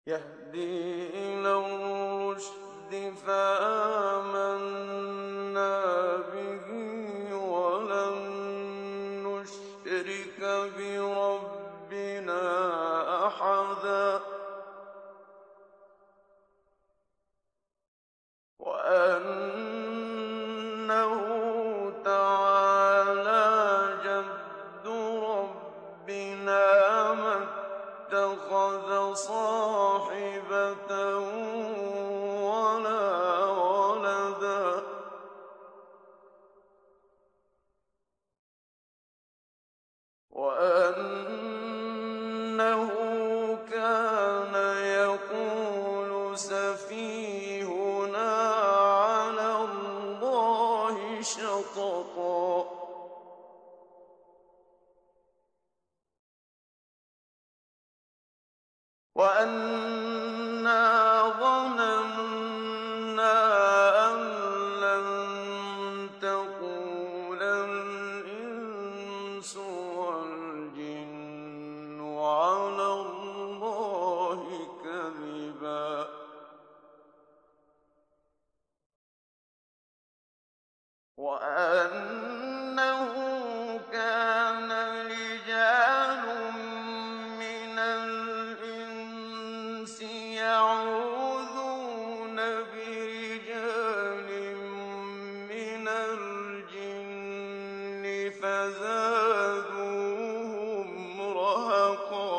يهدي إلى الرشد فآمنا به ولن نشرك بربنا أحدا وأنه تعالى جد ربنا ما اتخذ صاحبة ولا ولدا وأنه كان يقول سفيهنا على الله شططا وأنا ظننا أن لن تقول الإنس والجن على الله كذبا وأنه كان رجال من الإنس يعوذون برجال من الجن فزادوهم رهقا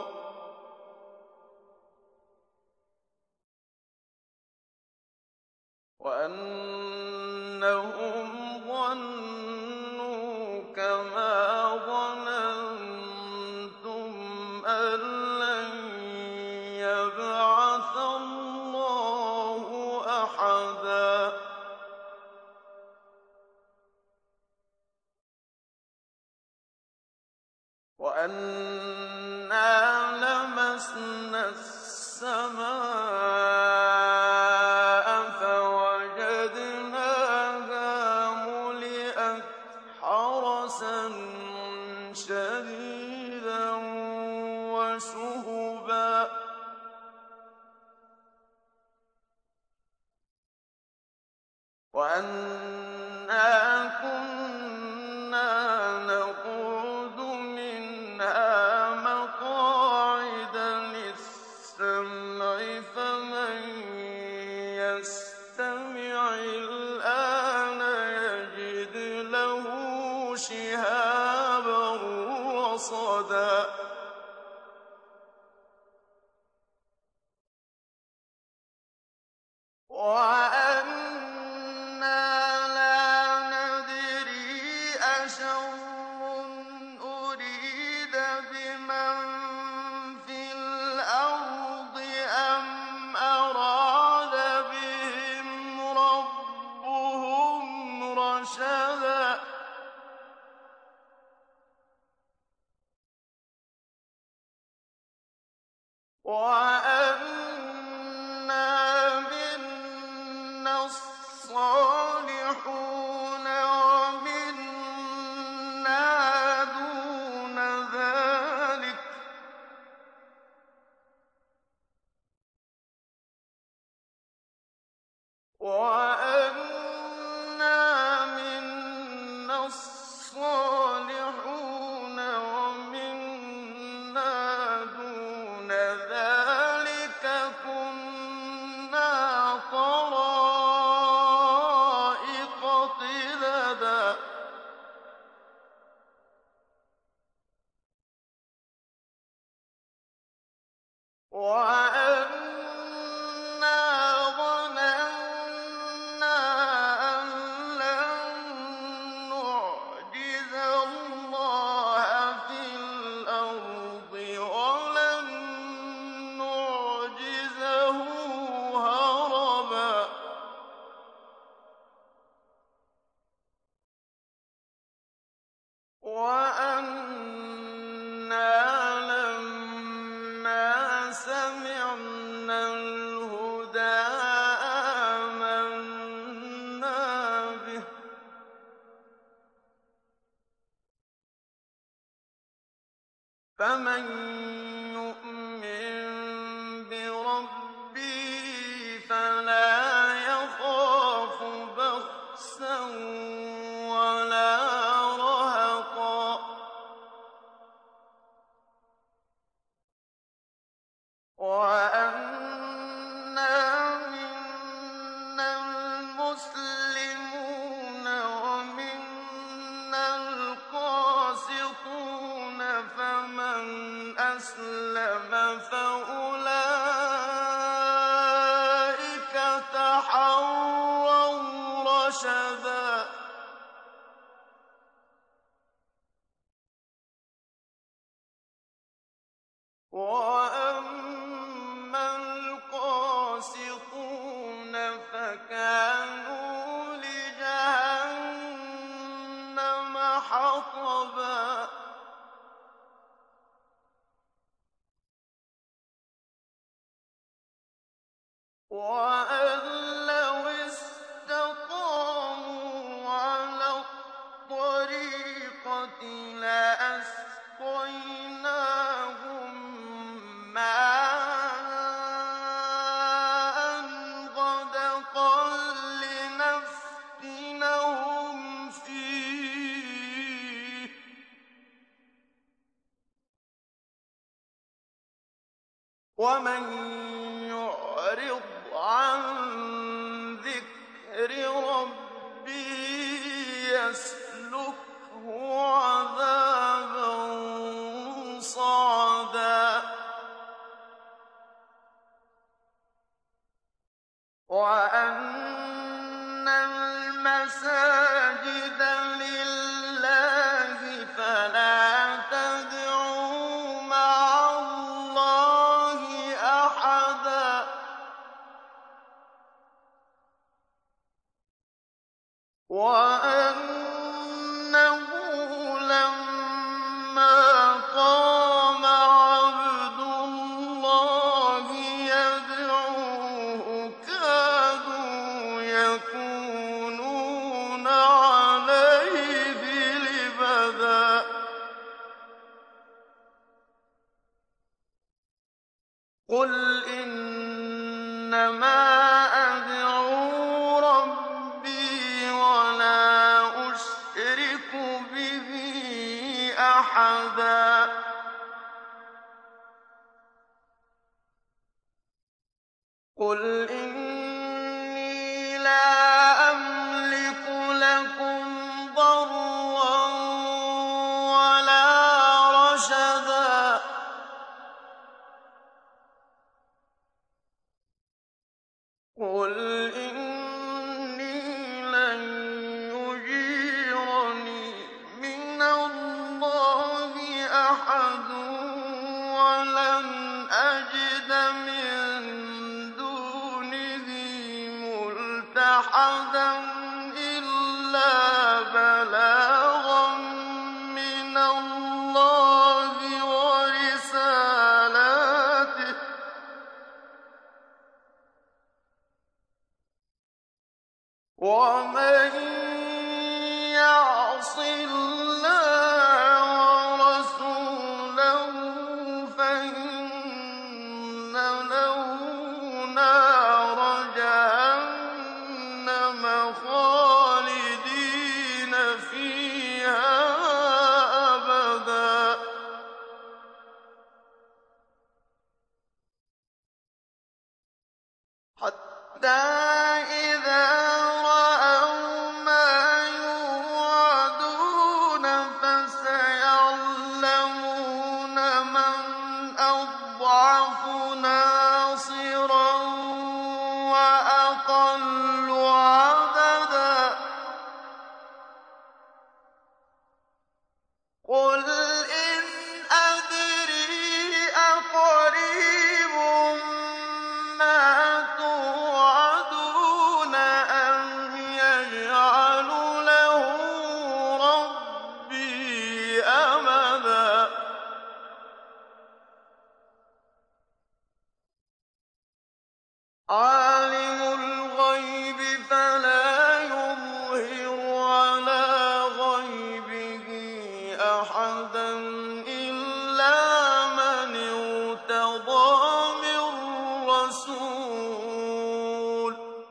وأنهم ظنوا كما ظننتم أن لن يبعث الله أحدا وأنا لمسنا السماء فوجدناها ملئت حرسا شديدا وشهبا وأنا كنا نقعد منها مقاعد للسمع فمن يستمع الآن يجد له شهابا رصدا وأنا لا ندري أشر أريد بمن في الأرض أم أراد بهم ربهم رشدا وأنا منا الصالحون ومنا دون ذلك وأنا منا الصالحون ومنا دون ذلك كنا طرائق قددا وأنا ظننا أن لن نعجز الله في الأرض ولن نعجزه هربا وأنا لما سمعنا الهدى آمنا به فمن يؤمن بربه وَأَمَّا الْقَاسِطُونَ فَكَانُوا لِجَهَنَّمَ حَطَبًا وَأَن لَّوْ اسْتَقَامُوا عَلَى الطَّرِيقَةِ لَأَسْقَيْنَاهُم مَّاءً غَدَقًا لِّنَفْتِنَهُمْ فِيهِ ۚ وَمَن يُعْرِضْ عَن ذِكْرِ رَبِّهِ يَسْلُكْهُ عَذَابًا صَعَدًا وَأَنَّ الْمَسَاجِدَ لِلَّهِ فَلَا تَدْعُوا مَعَ اللَّهِ أَحَدًا وَأَنَّهُ لَمَّا قَامَ عَبْدُ اللَّهِ يَدْعُوهُ كَادُوا يَكُونُونَ عَلَيْهِ لِبَدًا قُلْ إِنَّمَا أَدْعُو رَبِّي وَلَا أُشْرِكُ بِهِ أَحَدًا قُلْ إِنِّي لَا أَمْلِكُ لَكُمْ ضَرًّا وَلَا رَشَدًا قُلْ إِنِّي لَن يُجِيرَنِي مِنَ اللَّهِ أَحَدٌ وَلَنْ أَجِدَ مِن دُونِهِ مُلْتَحَدًا إِلَّا بَلَاغًا مِّنَ اللَّهِ وَرِسَالَاتِهِ ۚ وَمَن يَعْصِ اللَّهَ وَرَسُولَهُ فَإِنَّ لَهُ نَارَ جَهَنَّمَ خَالِدِينَ فِيهَا أَبَدًا حَتَّىٰ إِذَا رَأَوْا مَا يُوعَدُونَ فَسَيَعْلَمُونَ مَنْ أَضْعَفُ نَاصِرًا وَأَقَلُّ عَدَدًا قُلْ إِنْ أَدْرِي أَقَرِيبٌ مَّا تُوعَدُونَ أَمْ يَجْعَلُ لَهُ رَبِّي أَمَدًا عَالِمُ الْغَيْبِ فَلَا يُظْهِرُ عَلَىٰ غَيْبِهِ أَحَدًا إِلَّا مَنِ ارْتَضَىٰ مِن رَّسُولٍ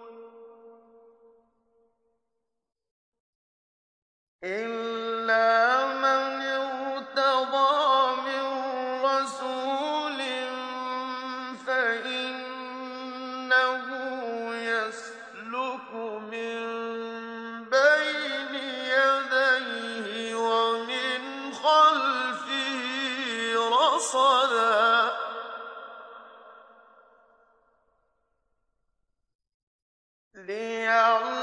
فَإِنَّهُ يَسْلُكُ مِن بَيْنِ يَدَيْهِ وَمِنْ خَلْفِهِ رَصَدًا لِّيَعْلَمَ